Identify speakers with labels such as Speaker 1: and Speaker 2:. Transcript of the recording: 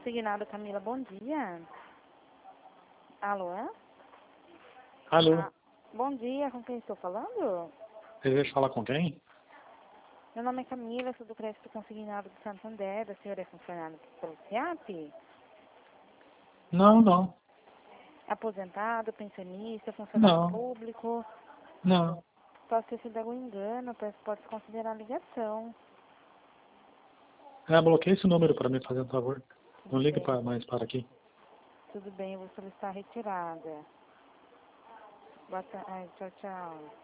Speaker 1: Consignado Camila, bom dia. Alô?
Speaker 2: Alô,
Speaker 1: Bom dia, com quem estou falando?
Speaker 2: deseja falar com quem?
Speaker 1: Meu nome é Camila, sou do crédito consignado de Santander. A senhora é funcionária pelo SIAP?
Speaker 2: Não.
Speaker 1: Aposentado, pensionista, funcionário
Speaker 2: Não,
Speaker 1: público?
Speaker 2: não.
Speaker 1: Pode ter sido algum engano, pode se considerar a ligação.
Speaker 2: Bloqueie esse número para mim, fazendo favor. Não
Speaker 1: Tudo
Speaker 2: ligue
Speaker 1: bem,
Speaker 2: mais para aqui.
Speaker 1: tudo bem, eu vou solicitar a retirada. Boa tarde, tchau, tchau.